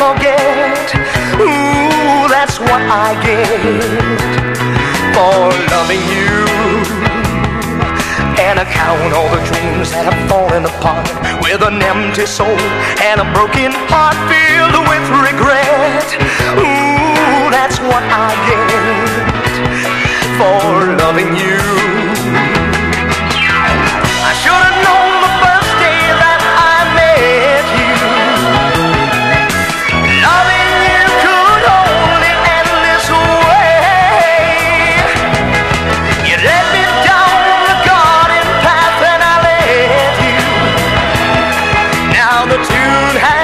forget. Ooh, that's what I get for loving you. And I count all the dreams that have fallen apart with an empty soul and a broken heart filled with regret. Ooh, that's what I get for loving you. I should have known the first day that I met you, loving you could only end this way. You led me down the garden path and I led you. Now the tune has